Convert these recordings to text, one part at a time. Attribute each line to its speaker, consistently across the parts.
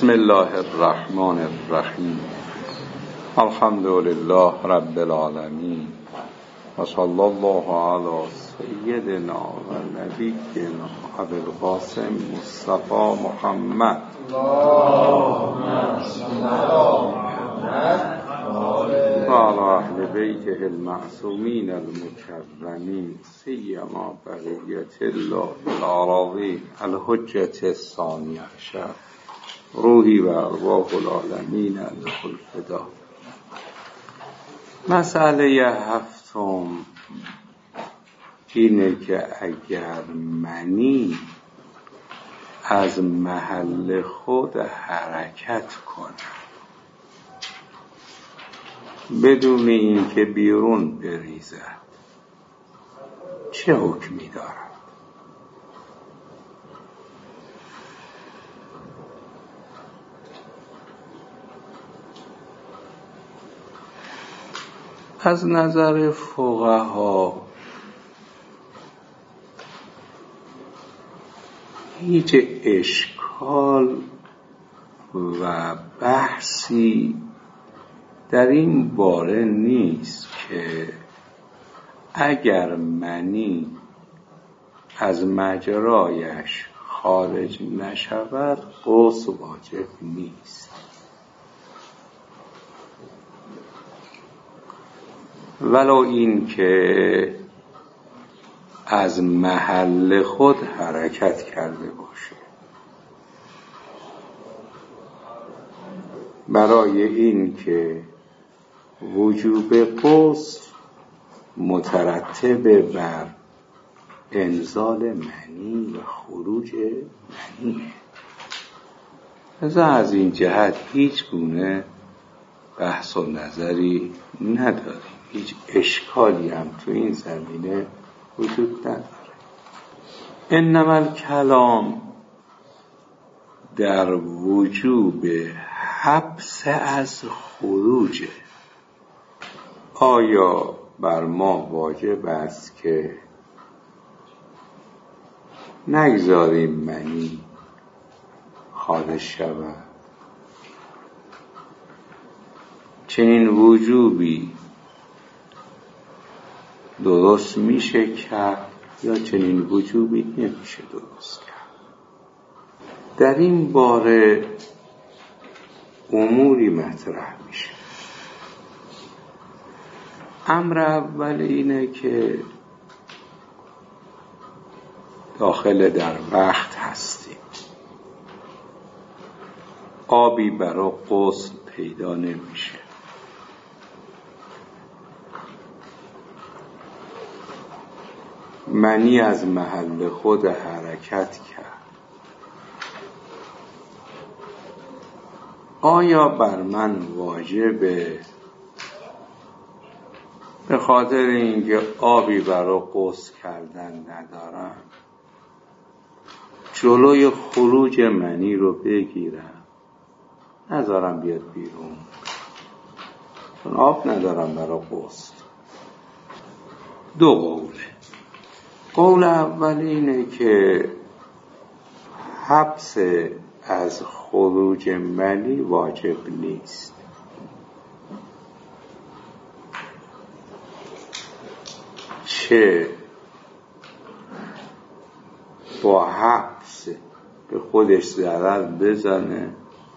Speaker 1: بسم الله الرحمن الرحیم. الحمد لله رب العالمین و صلی الله علی سیدنا و نبینا ابوالقاسم مصطفی محمد و علی اهل بیته المعصومین المکرمین سیما بقیة الله الأراضین الحجة الثانی عشر روحی و ارواح العالمین له الفدا. مسئله هفتم اینه که اگر منی از محل خود حرکت کنه بدون اینکه بیرون بریزد چه حکمی دارد؟ از نظر فقها هیچ اشکال و بحثی در این باره نیست که اگر منی از مجرایش خارج نشود غسل واجب نیست، ولو این که از محل خود حرکت کرده باشه. برای این که وجوب غسل مترتب بر انزال منی و خروج منیه. از این جهت هیچ گونه بحث و نظری نداریم، هیچ اشکالی هم تو این زمینه وجود نداره. انما الکلام در وجوب حبس از خروجه. آیا بر ما واجب است که نگذاریم منی خارج شود؟ چنین وجوبی درست میشه کرد یا چنین وجوبی نمیشه درست کرد؟ در این باره اموری مطرح میشه. امر اول اینه که داخل در وقت هستیم، آبی برای غسل پیدا نمیشه، منی از محل خود حرکت کرد. آیا بر من واجبه به خاطر اینکه آبی برای غسل کردن ندارم جلوی خروج منی رو بگیرم، نذارم بیاد بیرون چون آب ندارم برای غسل؟ دو قوله. قول اول اینه که حبس از خروج منی واجب نیست، چه با حبس به خودش ضرر بزنه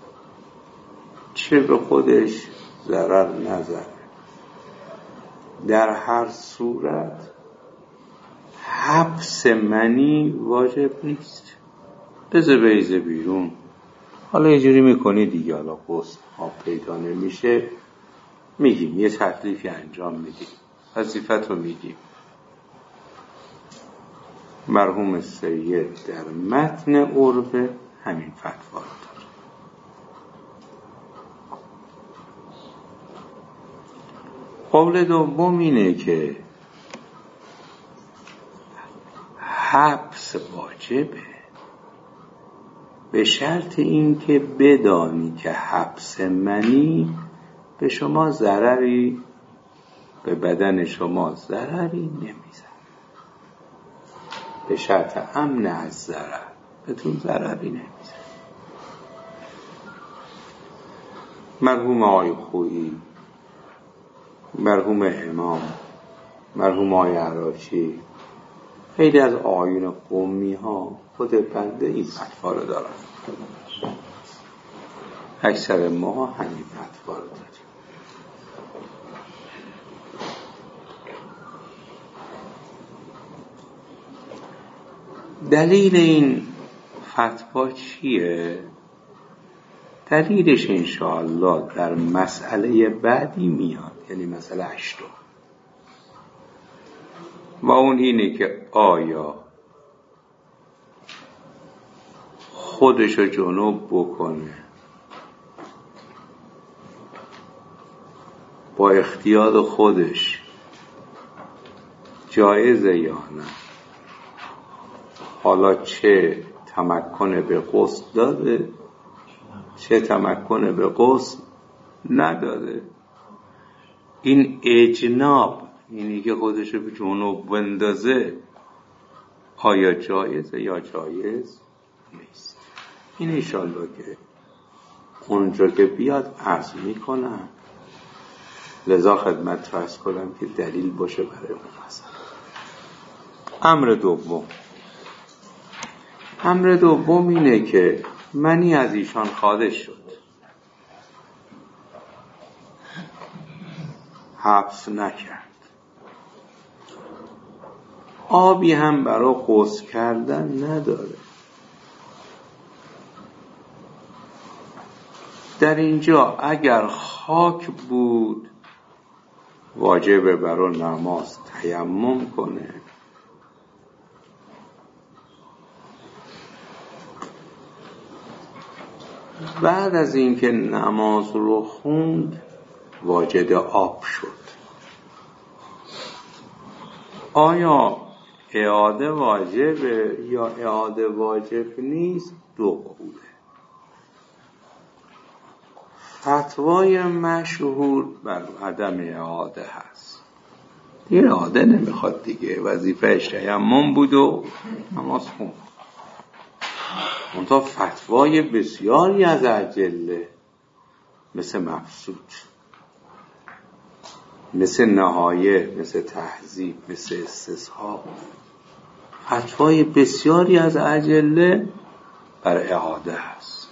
Speaker 1: چه به خودش ضرر نزنه، در هر صورت حبس منی واجب نیست. بذار بریزه بیرون، حالا یه جوری میکنی دیگه، حالا غسل آب پیدا نمیشه، میگیم یه تکلیفی انجام میدیم، وظیفتو میگیم. مرحوم سید در متن عربه همین فتوا داره. قول دوم اینه که حبس واجبه به شرط این که بدانی که حبس منی به شما ضرری، به بدن شما ضرری نمیزن، به شرط امن از ضرر بهتون ضرری نمیزن. مرحوم آقای خویی، مرحوم امام، مرحوم آقای عراقچی، خیلی از آقایون قمی ها خود بنده این فتوا رو دارن. اکثر ما همین فتوا رو داریم. دلیل این فتوا چیه؟ دلیلش انشاءالله در مسئله بعدی میاد، یعنی مسئله 8. و اون اینه که آیا خودشو جنوب بکنه با اختیار خودش جایزه یا نه؟ حالا چه تمکن به غسل داده چه تمکن به غسل نداده، این اجناب، اینی که خودشو به جنوب بندازه، آیا جایزه یا جایز نیست؟ این انشالله که اونجا که بیاد عرض میکنم. لذا خدمت فرض کنم که دلیل باشه برای اون مسئله. امر دوم اینه که منی از ایشان خواهش شد، حبس نکرد، آبی هم برای غسل کردن نداره. در اینجا اگر خاک بود واجبه برای نماز تیمم کنه، بعد از اینکه نماز رو خوند واجد آب شد. آیا اعاده واجبه یا اعاده واجب نیست؟ دو قوله. فتوای مشهور بر عدم اعاده هست. دیگه اعاده نمیخواد دیگه، وظیفه‌اش تیمم بود و نماز خوند. منتها فتوای بسیاری از ادله مثل مبسوط، مثل نهایه، مثل تهذیب، مثل استصحاب، فتوای بسیاری از ادله بر اعاده هست.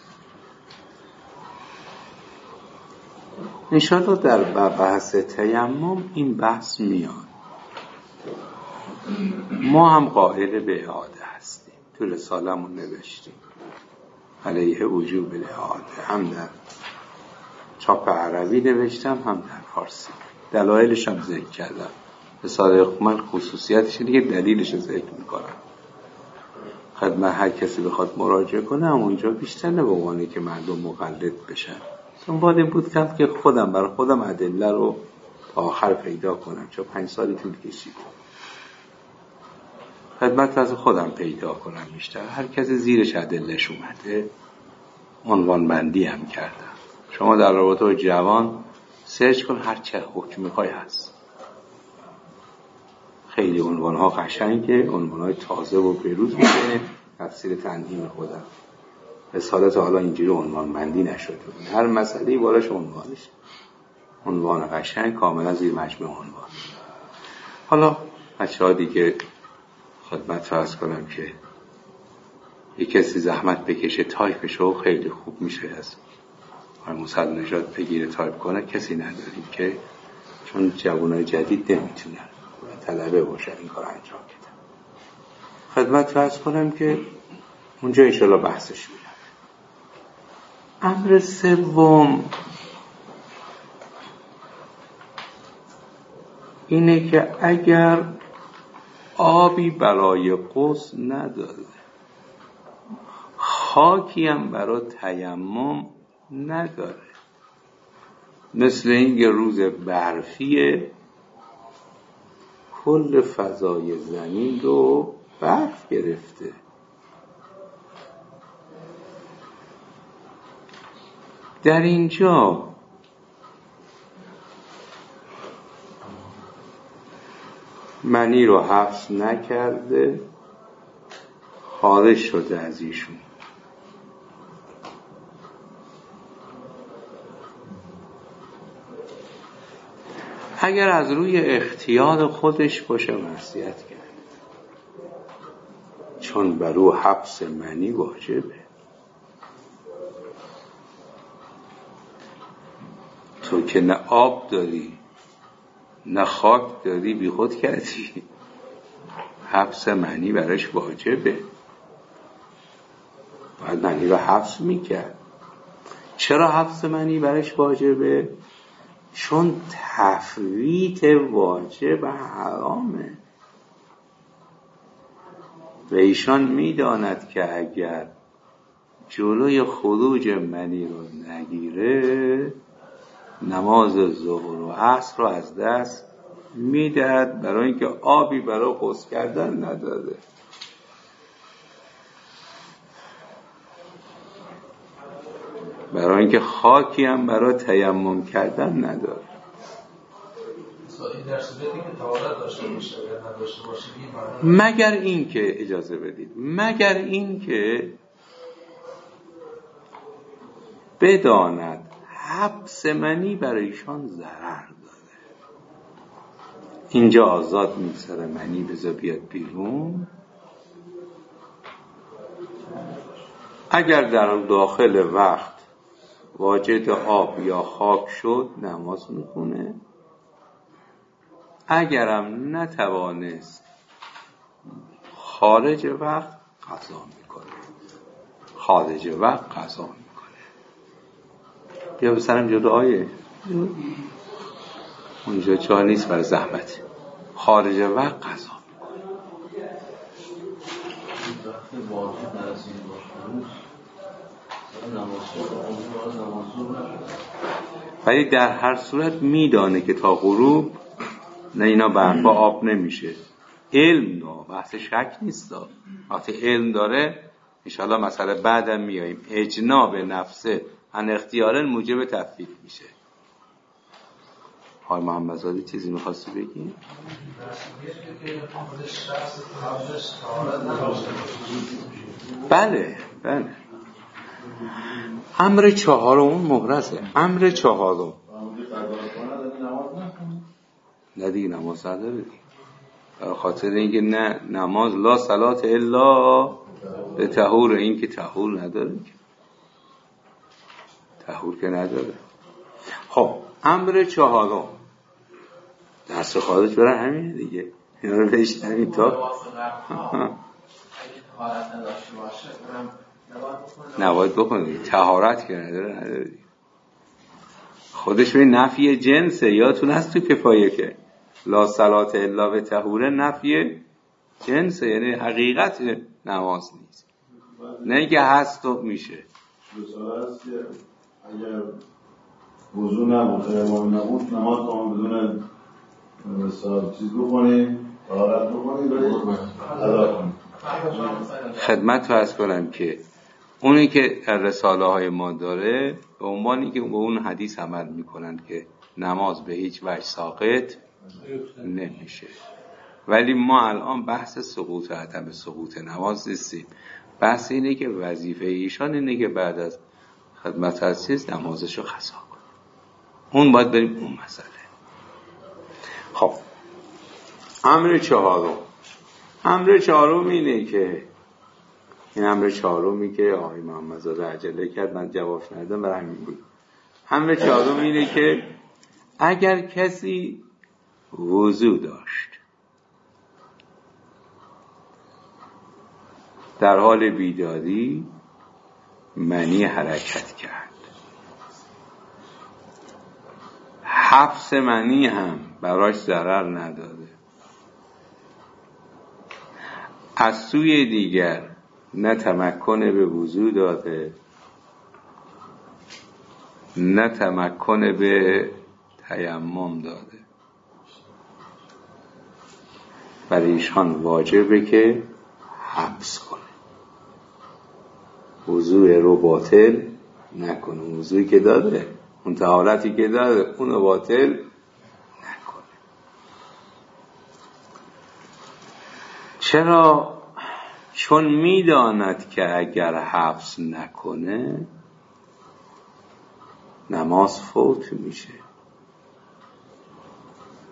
Speaker 1: انشاءالله در بحث تیمم این بحث میاد. ما هم قائل به اعاده هستیم، تو رسالمون نوشتیم علیه وجوب الاعاده، هم در چاپ عربی نوشتم هم در فارسی. دلایلش هم ذکر کردم. رساله من خصوصیتش اینه که دلیلش رو ذکر میکنم. خدمت هر کسی بخواد مراجعه کنه اونجا بیشتر نه به عنوانی که مردم مقلد بشن. دنبال این بود که خودم برای خودم ادله رو تا آخر پیدا کنم، چون 5 سالی طول کشید. خدمت از خودم پیدا کنم بیشتر. هر کسی زیرش ادلهش اومده عنوان بندی هم کردم. شما در رابطه با جوان سرچ کن، هر چه حکم میخوای هست. خیلی عنوانها قشنگه، عنوانهای تازه و بروز میکنه. تفسیر تنظیم خودم رساله تا حالا اینجوری عنوان بندی نشده. هر مسئله‌ای بالاش عنوانش، عنوان قشنگ کاملا زیر مجموعه عنوان. حالا بچه‌ها دیگه خدمت فرض کنم که یک کسی زحمت بکشه تایپشو خیلی خوب میشه از مسلم نجات بگیره تایپ کنه. کسی نداریم که، چون جوانای جدید نمیتونن طلبه باشن این کار انجام بدن. خدمت فرض کنم که اونجا انشالله بحثش میاد. امر سوم اینه که اگر آبی برای غسل نداره، خاکی هم برای تیمم نداره، مثل این که روز برفیه کل فضای زمین رو برف گرفته، در اینجا منی رو حبس نکرده، خارج شده از ایشون. اگر از روی اختیار خودش باشه معصیت کرد، چون بر او حبس منی واجبه. تو که نه آب داری نه خاک داری، بی خود کردی، حبس منی برش واجبه، باید منی رو حبس میکرد. چرا حبس منی برش واجبه؟ چون تفویت واجب حرامه و ایشان میداند که اگر جلوی خروج منی رو نگیره نماز ظهر و عصر رو از دست میدهد، برای اینکه آبی برای غسل کردن نداره. برای اینکه خاکی هم برای تیمم کردن نداره.
Speaker 2: این در صورتی که طهارت داشته باشه یا نداشته باشه،
Speaker 1: مگر این که اجازه بدید، مگر این که بداند حبس منی برایشان ضرر داره. اینجا آزاد میگذره منی بذار بیاد بیرون. اگر در داخل وقت واجد آب یا خاک شد نماز میخونه، اگرم نتوانست خارج وقت قضا میکنه. خارج وقت قضا میکنه. بیا بسرم جلو آیه اونجا جا نیست برای زحمت. خارج وقت قضا میکنه. ولی در هر صورت میدانه که تا غروب نه اینا برفا آب نمیشه. علم داره، بحث شک نیست. وقتی علم داره انشاءالله مسئله بعدم میاییم. اجناب نفسه ان اختیار موجب تفویت میشه. آقای محمد زاده چیزی میخواستی بگی؟ بله بله. امر چهارم مهرسه. امر چهارم نه دیگه نماز نداره دیگه. خاطر اینکه نه نماز لا صلات الا به طهور، این که طهور نداره، طهور که نداره. خب امر چهارم درس خارج برای همین دیگه، اینا رو بشنوید تا نباید بکنید. طهارت که نداره خودش به نفی جنسه. یادتون هست تو کفایه که لا صلات الا به طهور نفی جنسه، یعنی حقیقت نماز نیست، نه که هست و میشه.
Speaker 3: رساله هست که اگر وضو نبود تیمم نبود نماز تمام بدون چیز بکنید، طهارت بکنید ولی ادا کنید.
Speaker 1: خدمت رو عرض کنم که اونی که در رساله های ما داره به عنوانی که به اون حدیث عمل میکنن که نماز به هیچ وجه ساقط نمیشه. ولی ما الان بحث سقوط عدم سقوط نماز نیستیم. بحث اینه که وظیفه ایشان اینه که بعد از خدمت هستیز نمازشو قضا کنه. اون باید بریم اون مسئله. خب امر چهارم. امر چهارم اینه که این امر چهارمی که آقای محمد زاده عجله کرد من جواب ندادم برای همین بود. امر چهارم اینه که اگر کسی وضو داشت در حال بیداری منی حرکت کرد، حبس منی هم براش ضرر نداده، از سوی دیگر نه تمکن به وضو داده نه تمکن به تیمم داده، برای ایشان واجبه که حبس کنه، وضو رو باطل نکنه. وضویی که داده، اون طهارتی که داده، اون رو باطل نکنه. چرا؟ چون میداند که اگر حبس نکنه نماز فوت میشه.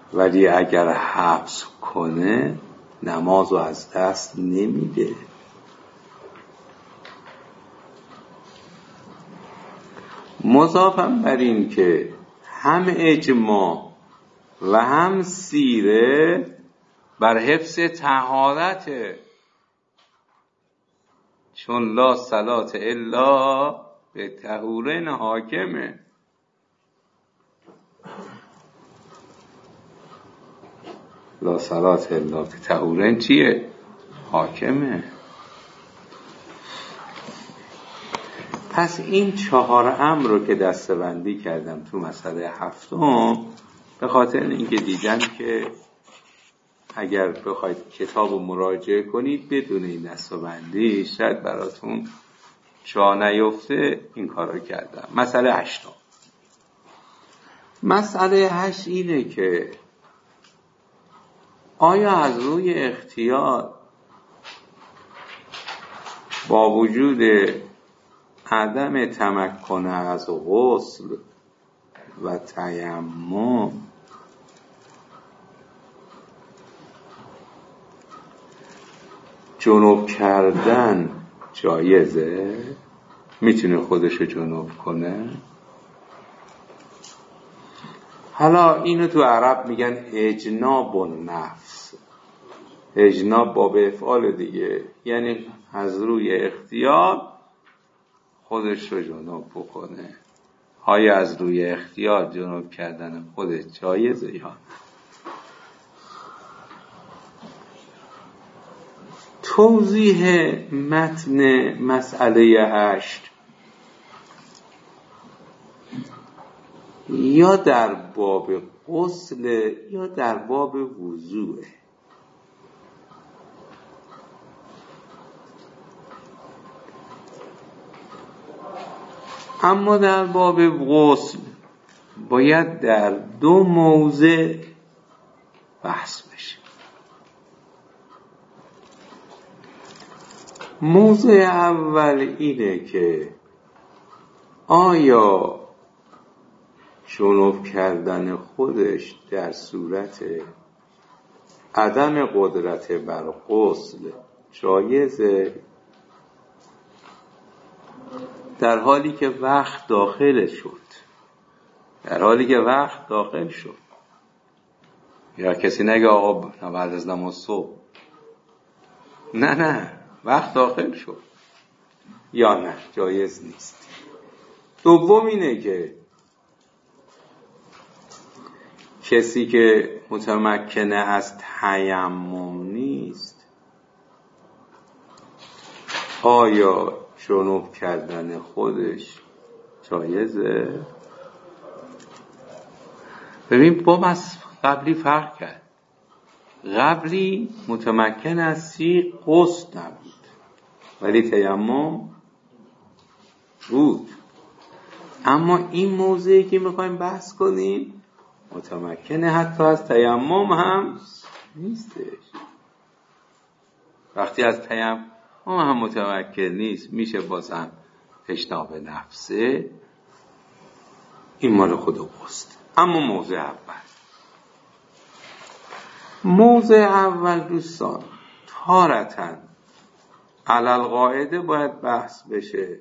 Speaker 1: ولی اگر حبس کنه نماز رو از دست نمیده. مضافم بر این که هم اجماع و هم سیره بر حفظ طهارته، چون لا صلاة الا به طهورین حاکمه. لا صلاة الا به طهورین چیه؟ حاکمه. پس این 4 امر رو که دسته‌بندی کردم تو مسئله 7 به خاطر اینکه دیدم که اگر بخواید کتاب رو مراجعه کنید بدون این دسته‌بندی شاید براتون جا نیفته، این کار رو کردم. مسئله 8. مسئله 8 اینه که آیا از روی اختیار با وجود عدم تمکن از غسل و تیمم جنوب کردن جایزه؟ میتونه خودشو جنوب کنه؟ حالا اینو تو عرب میگن اجناب النفس. اجناب با به افعال دیگه، یعنی از روی اختیار خودش رو جنوب بکنه. آیا از روی اختیار جنوب کردن خودش جایزه یا نه؟ توضیح متن مسئله 8 یا در باب غسل یا در باب وضوء. اما در باب غسل باید در 2 موضع بحث بشه. موضع اول اینه که آیا جنوب کردن خودش در صورت عدم قدرت بر غسل جایزه، در حالی که وقت داخل شد. یا کسی نگه آقا بعد از نماز صبح، نه وقت داخل شد، یا نه جایز نیست. دوم اینه که کسی که متمکن از تیمم نیست، آیا جنوب کردن خودش جایزه؟ ببین با قبلی فرق کرد. قبلی متمکن از سی غسل نبود ولی تیمم بود. اما این موضوعی که میخوایم بحث کنیم متمکنه حتی از تیمم هم نیستش. وقتی از تیمم هم متمکن نیست، میشه بازم اجناب نفسه، این مال خود غسل. اما موضع اول دوستان تارتن علل قاعده باید بحث بشه،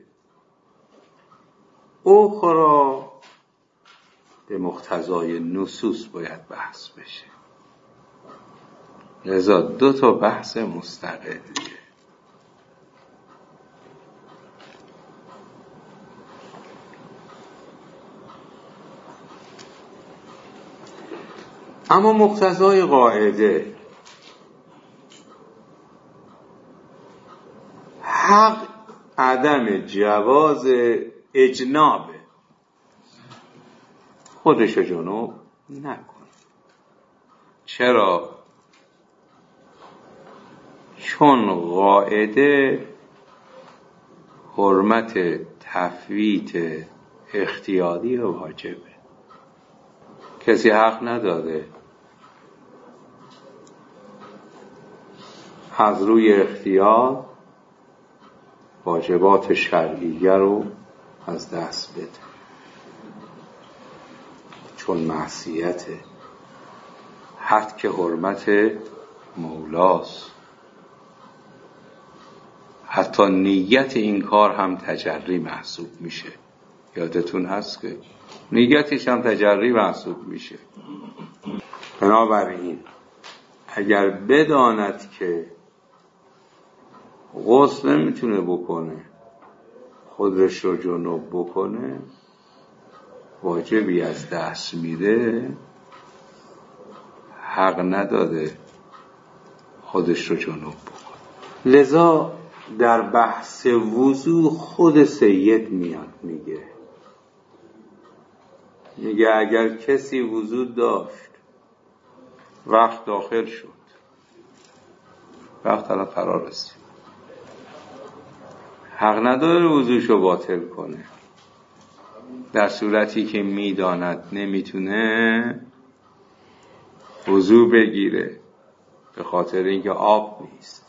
Speaker 1: اخرى به مقتضای نصوص باید بحث بشه. لذا 2 بحث مستقل. اما مقتضای قاعده حق عدم جواز اجناب خودشو جنوب نکن. چرا؟ چون قاعده حرمت تفویت اختیاری واجبه. کسی حق نداره از روی اختیار واجبات شرعیه رو از دست بده، چون معصیته. حد که حرمت مولاست. حتی نیت این کار هم تجری محسوب میشه. یادتون هست که نیتش هم تجری محسوب میشه. بنابراین اگر بداند که غسل نمیتونه بکنه، خودش رو جنوب بکنه، واجبی از دست میده، حق نداده خودش رو جنوب بکنه. لذا در بحث وضو خود سید میاد میگه اگر کسی وضو داشت، وقت داخل شد، وقت الان فرا رسید، حق نداره وضوشو باطل کنه. در صورتی که میداند نمیتونه وضو بگیره، به خاطر اینکه آب نیست.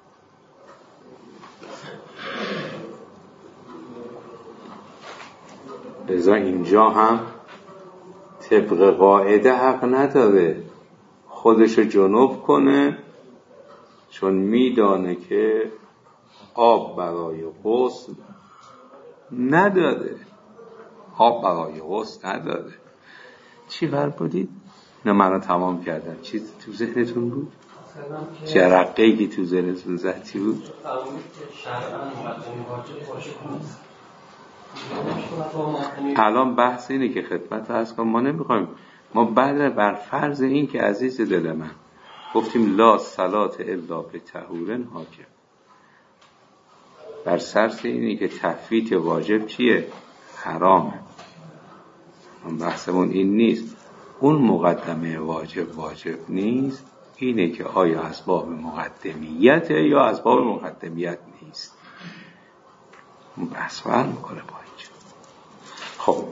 Speaker 1: لذا اینجا هم طبق قاعده حق نداره خودشو جنوب کنه، چون میدانه که آب برای غسل نداره. آب برای غسل نداره. چی فرمودید؟ نه من تمام کردم. چی تو ذهنتون بود؟ جرقه‌ای که تو ذهنتون زد چی بود؟ الان بحث اینه که خدمت عرض کنم، ما نمیخوایم، ما بعد بر فرض این که عزیز دل من گفتیم لا صلات الا به طهور حاکم، بر سرس اینه که تفویت واجب چیه؟ حرامه. بحثمون این نیست. اون مقدمه واجب نیست، اینه که آیا اسباب مقدمیته یا اسباب مقدمیت نیست. اون بحث فرق میکنه با اینجا. خب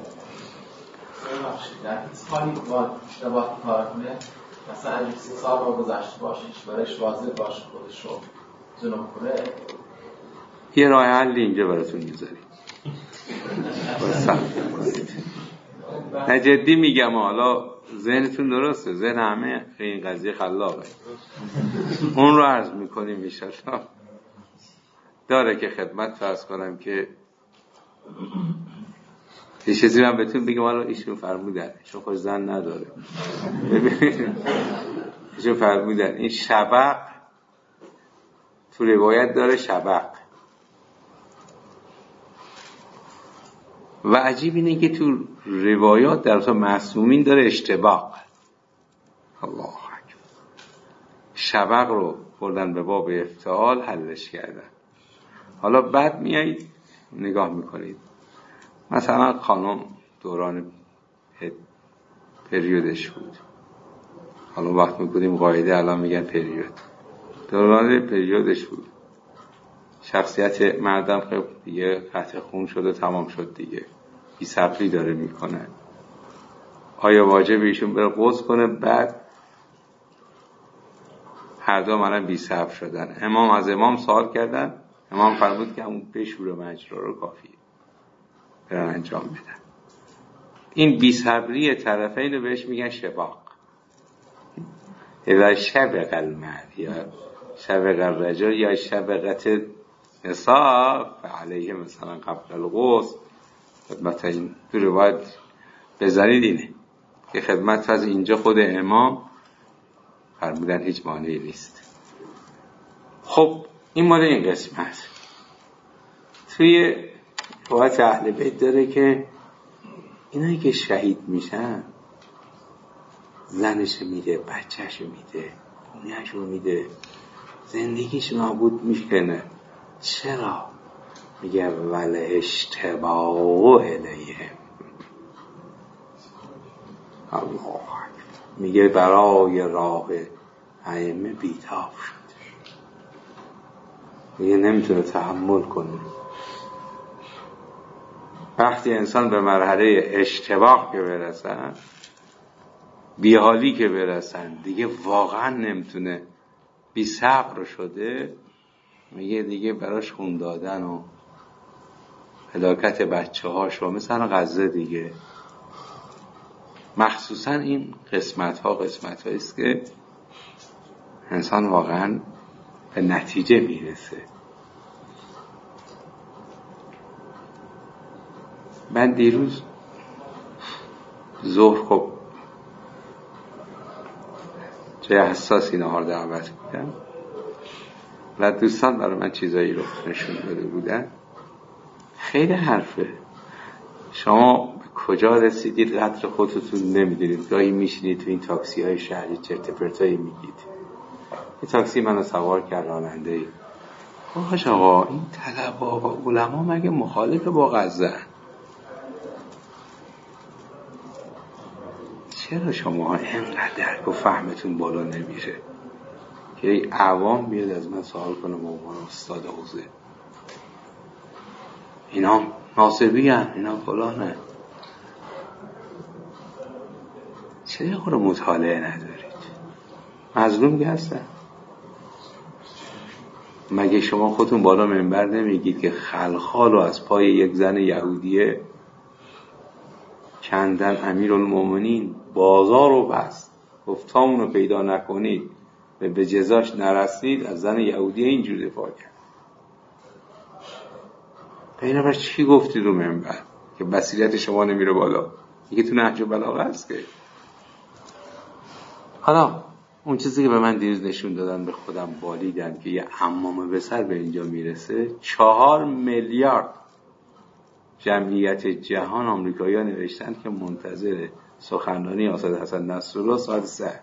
Speaker 4: در هیچ حالی با اشتباه کار کنه، مثلا اگه 30 سال رو گذشته باشه، برایش واضح باشه خودش رو جنوب کنه،
Speaker 1: یه راه حل اینجا براتون میذاریم. نه جدی میگم، حالا ذهنتون درسته، ذهن همه این قضیه خلاقه، اون رو عرض میکنیم انشاءالله. داره که خدمت فرض کنم که یه چیزی من بهتون بگم، حالا ایشون فرمودن، ایشون خوش زن نداره، ایشون فرمودن این شبق تو روایت داره، شبق، و عجیب اینه که تو روایات در اصلا معصومین داره اشتباق. الله اکبر. شبق رو بردن به باب افتعال حلش کردن. حالا بعد میایید نگاه میکنید، مثلا خانم دوران پریودش بود، حالا وقت میکنیم قاعده الان میگن پریود، دوران پریودش بود، شخصیت مردم خب دیگه قطع خون شده، تمام شد دیگه، بی صبری داره میکنه. آیا واجب ایشون بره غسل کنه؟ بعد هر دو منم بی صبر شدن، امام از امام سوال کردن، امام فرمود که همون بشور مجرا رو کافیه برن انجام بدن. این بی صبری طرفین رو بهش میگن شباق. اذا شبق المرء یا شبق الرجل یا شبقت نساء فعلیه مثلا قبل الغسل. خدمت این تو روایت بذارید اینه که خدمت از اینجا خود امام فرمودن هیچ مانعی نیست. خب این مال این قسمت. توی روایت اهل بیت داره که اینایی که شهید میشن زنش میده، بچهش میده، خونهش میده، زندگیش نابود میکنه. چرا؟ میگه ول اشتباه الیهم. الله میگه برای راه ائمه بیتاب شد، میگه نمیتونه تحمل کنه. وقتی انسان به مرحله اشتباه که برسن، بیحالی که برسن، دیگه واقعا نمیتونه، بی صبر شده، میگه دیگه براش خون دادن و هلاکت بچه هاشو مثلا غزه دیگه مخصوصا این قسمت است که انسان واقعا به نتیجه میرسه. من دیروز ظهر خب جای حساسی نهار دعوت بودم و دوستان برای من چیزایی رو نشون داده بودن. خیلی حرفه. شما به کجا رسیدید قدر خودتون نمیدونید. گاهی میشینید تو این تاکسی های شهری چرت پرتایی میگید. این تاکسی منو سوار کرد راننده ای. باش آقا، این طلبا و علما مگه مخالف با غزه؟ چرا شما اینقدر درک و فهمتون بالا نمیره که ای عوام بیاد از من سوال کنه به عنوان استاد حوزه؟ اینا ناصبی هن، اینا فلانه. چرا یه خورده مطالعه ندارید؟ مظلوم که هستن. مگه شما خودتون بالا منبر نمیگید که خلخال رو از پای یک زن یهودیه کندن امیرالمومنین، بازار رو بست، گفت تا اونو پیدا نکنید و به جزاش نرسید، از زن یهودیه اینجور دفاع کرد. بینابر چی گفتید رو منبر که بصیرت شما نمیره بالا؟ یکی تو نهج البلاغه هست که. حالا اون چیزی که به من دیروز نشون دادن به خودم بالیدن که یه عمامه به سر به اینجا میرسه. 4 میلیارد جمعیت جهان آمریکایی‌ها نوشتن که منتظر سخنرانی استاد حسن نصرالله ساعت 3.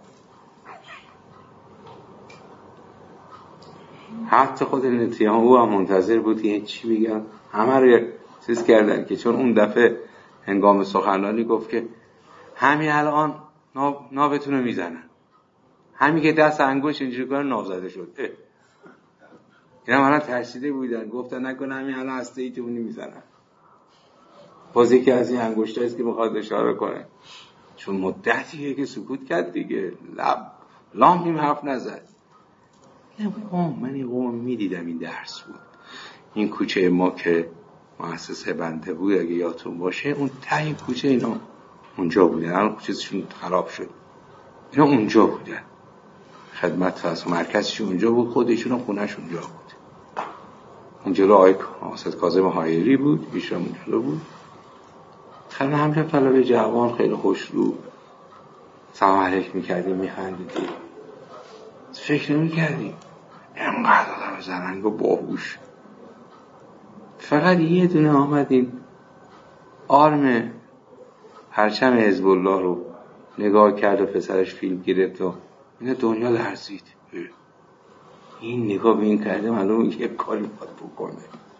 Speaker 1: حتی خود نتانیاهو هم منتظر بود که چی میگن. همه رو چیز کردن که چون اون دفعه هنگام سخنرانی گفت که همین الان نابتون رو میزنن، همین که دست انگوش اینجوری کنه نابزده شد. اینا الان ترسیده بودن، گفتن نکنه همین الان هسته‌ایتونی میزنن. باز یکی از این انگشتایی است که میخواد اشاره کنه، چون مدتیه که سکوت کرد دیگه، لام حرف نزد. من این قوم میدیدم. این درس بود. این کوچه ما که مؤسسه بنده بود اگه یادتون باشه، اون ته کوچه اینا اونجا بودن. الان کوچه‌شون خراب شد. اینا اونجا بودن. خدمت از مرکزشون اونجا بود، خودشون هم خونه‌شون اونجا بود. اونجا آقای استاد کاظم حایری بود، ایشون اونجا بود. خیلی همین طلبه جوان خیلی خوشرو سلام علیک میکردیم، میخندیدیم. فکر نمیکردیم اینقدر آدم زرنگ و باهوش. فقط یه دونه آمدین آرم پرچم حزب الله رو نگاه کرد و پسرش فیلم گرفت و این دنیا لرزید. این نگاه به این کرده معلومه یه کاری باید بکنه.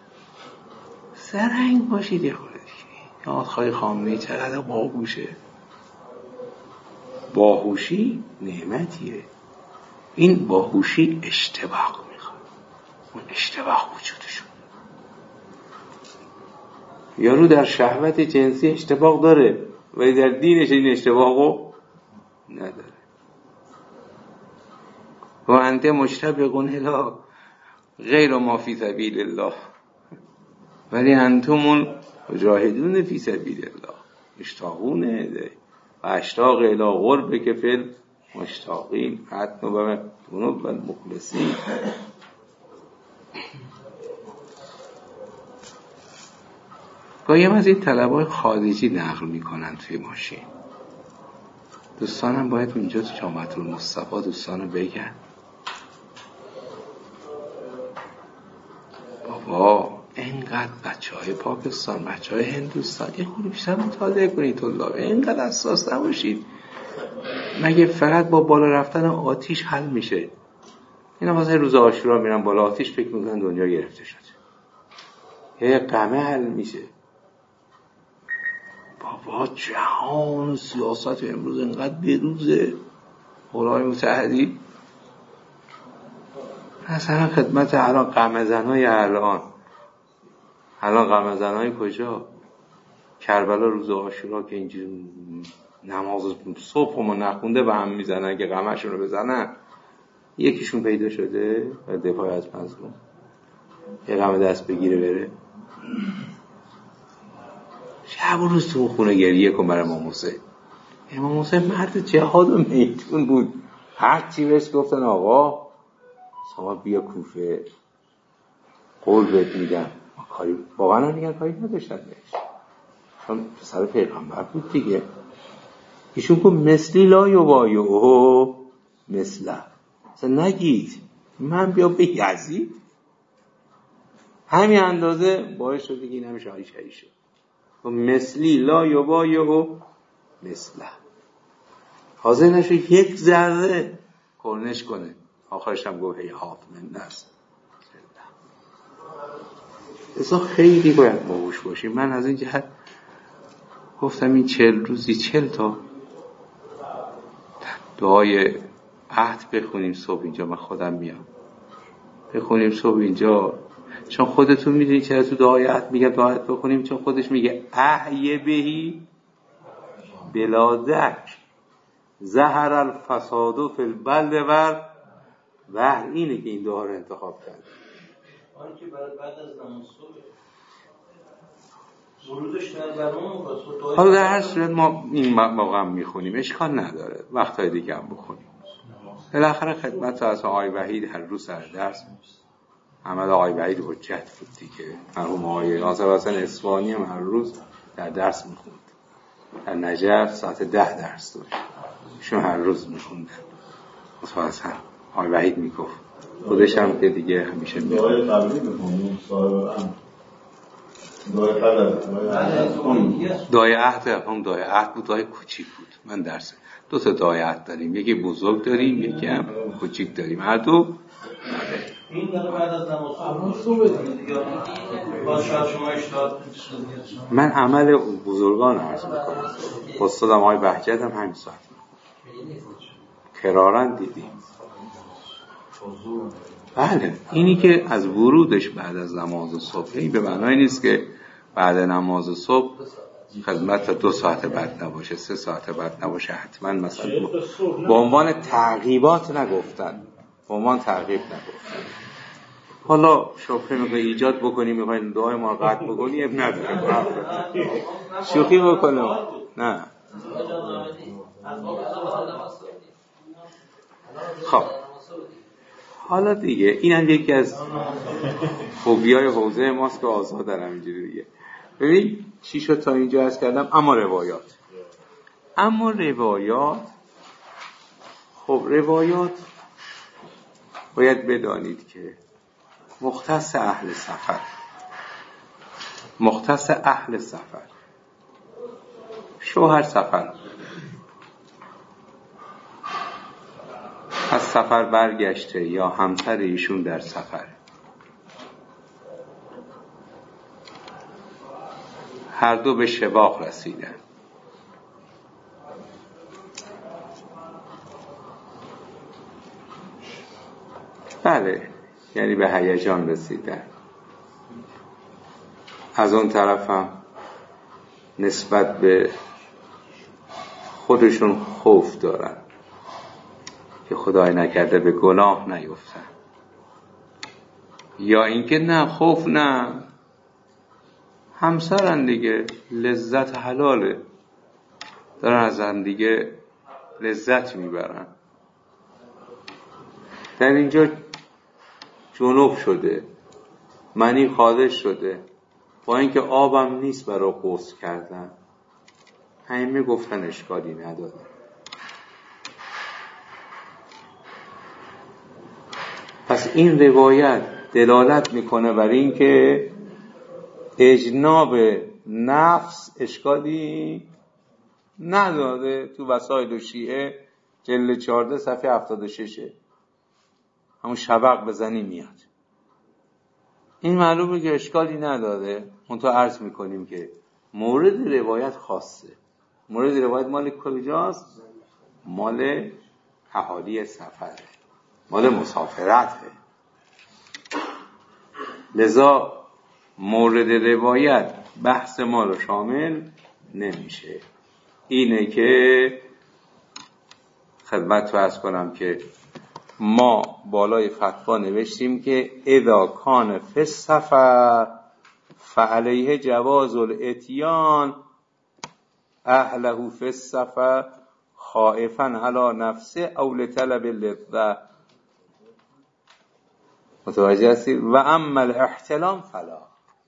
Speaker 1: زرنگ باشید یه خورده. آقای خامنه‌ای چقدر باهوشه. باهوشی نعمتیه. این باهوشی اشتباق میخواد. اون اشتباق وجودشون. یارو در شهوت جنسی اشتباق داره ولی در دینش این اشتباقو نداره. و انت مشتبقون الی غیر ما فی سبیل الله ولی انتمون مجاهدون فی سبیل الله مشتاقون الیه و اشتاق الی قرب که فل مشتاقین حتما به ذنوب المخلصین. گاهی از این طلبای خارجی نقل میکنن توی ماشین. دوستانم باید اونجا تو جامعه المصطفی دوستانو بگن بابا اینقدر بچهای پاکستان، بچهای هندوستان یه خود بیشتر مطالعه کنید. طلاب اینقدر حساس نباشید. مگه فقط با بالا رفتن آتیش حل میشه؟ اینا واسه روز عاشورا میرن بالا آتیش، فکر میکنن دنیا گرفته شده. یه غمه حل میشه. بابا جهان و سیاست امروز اینقدر بروزه. قولای متحدی مثلا خدمت الان غمزنای الان غمزنای کجا؟ کربلا روز عاشورا که اینجوری نماز صبح ما نخونده به هم میزنن. اگه غمشون رو بزنن یکیشون پیدا شده و دفاع از مظلوم یه غم دست بگیره بره. شب و روز تو خونه گریه کن برای امام حسین. امام حسین مرد جهاد و میدون بود. هر چی بهش گفتن آقا شما بیا کوفه، قول بهت میدم. کاری واقعا دیگه کاری نداشتن بهش، چون پسر پیغمبر بود دیگه. ایشون گفت مثلی لا یبایعه مثله، اصلا نگید من بیا به یزید، همین اندازه باعث شد دیگه این همه شایی شد. و مثلی لا یبایعه مثله، حاضر نشد یک ذره کرنش کنه. آخرش هم گفت هیهات من نفس. اصلا خیلی باید باهوش باشیم. من از این جهت گفتم این 40 روزی 40 تا دعای عهد بخونیم صبح اینجا. من خودم میام بخونیم صبح اینجا، چون خودتون میدونید چرا تو دعای عهد میگم دعای عهد بخونیم، چون خودش میگه احی بهی بلادک ظهر الفساد فی البلد و اینه که این دعا رو انتخاب کرد.
Speaker 2: آن که بعد از نماز صبح ورودش در برنامه.
Speaker 1: حالا در هر صورت ما این موقع هم میخونیم، اشکال نداره، وقتهای دیگه هم بخونیم. بالاخره خدمت از آقای وحید هر روز سر درس، عمل آقای وحید حجت بود دیگه. مرحوم آقای ناصر حسین اصفهانی هم هر روز در درس میخوند. در نجف ساعت 10 درس داشت، ایشون هر روز میخوندن. مثلا آقای وحید میگفت خودش هم که دیگه همیشه
Speaker 3: دعای قلبی میخونیم صاحب
Speaker 1: دعای عهد هم دعای عهد بود، دعای کوچیک بود. من درس 2 تا دعای عهد داریم، یکی بزرگ داریم یکی هم کوچیک داریم، هر دو.
Speaker 2: این داره بعد از نماز صبح دیگه با شما اشتاد.
Speaker 1: من عمل بزرگان عرض میکنم. استادم آقای بهجت هم همین ساعت کرارن دیدیم. بله اینی که از ورودش بعد از نماز صبح، این به معنای نیست که بعد نماز صبح خدمت تا 2 ساعت بعد نباشه، 3 ساعت بعد نباشه. حتما مثلا به عنوان تعقیبات نگفتن، به عنوان تعقیب نگفتن. حالا شوخی میگه ایجاد بکنیم میخواین دعای ما قطع بکنیم، نداره شوخی بکنم نه. خب حالا دیگه اینم یکی از خوبیای حوزه ماست که آزاد دارم اینجوری دیگه. ببین چی شد تا اینجا عرض کردم. اما روایات خب روایات باید بدانید که مختص اهل سفر، شوهر سفر از سفر برگشته یا همسر ایشون در سفر، هر دو به شباق رسیدن. بله یعنی به هیجان رسیدن. از اون طرف هم نسبت به خودشون خوف دارن که خدای نکرده به گناه نیفتن، یا اینکه نه خوف نه، همسرن دیگه، لذت حلاله، دارن از هم دیگه لذت میبرن. در اینجا جنوب شده، منی خارج شده، با اینکه آبم نیست برای غسل کردن، همه گفتن اشکالی نداره. پس این روایت دلالت میکنه بر این که اجناب نفس اشکالی نداره. تو وسائل شیعه جلد 14 صفحه 76 همون شبق بزنی میاد. این معلومه که اشکالی نداره. منتها عرض میکنیم که مورد روایت خاصه. مورد روایت مال کجاست؟ مال اهالی سفره، مال مسافرته. لذا مورد روایت بحث ما رو شامل نمیشه. اینه که خدمت رو عرض کنم که ما بالای فتوا نوشتیم که اذا کان فی السفر فعلیه جواز الاتیان اهله فی السفر خائفا علی نفسه او لطلب اللذة. متوجه هستید؟ و اما الاحتلام فلا.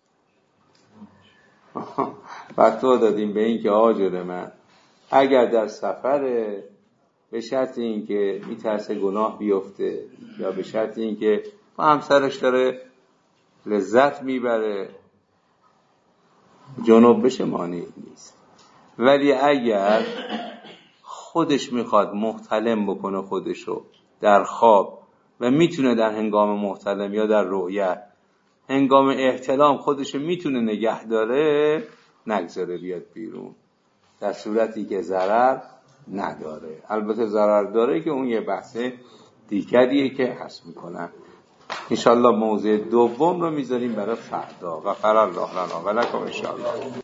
Speaker 1: فتوا دادیم به این که آجر من اگر در سفر به شرط این که میترسه گناه بیفته یا به شرط این که با همسرش داره لذت میبره جنوب بشه مانعی نیست. ولی اگر خودش میخواد محتلم بکنه خودشو در خواب و میتونه در هنگام محتلم یا در رؤیت هنگام احتلام خودشو میتونه نگه داره، نگذاره بیاد بیرون، در صورتی که ضرر نداره. البته ضرر داره که اون یه بحث دیگریه که حس میکنن. انشالله موضوع دوم رو میذاریم برای فردا. و قرار الله لنا و لکم انشالله.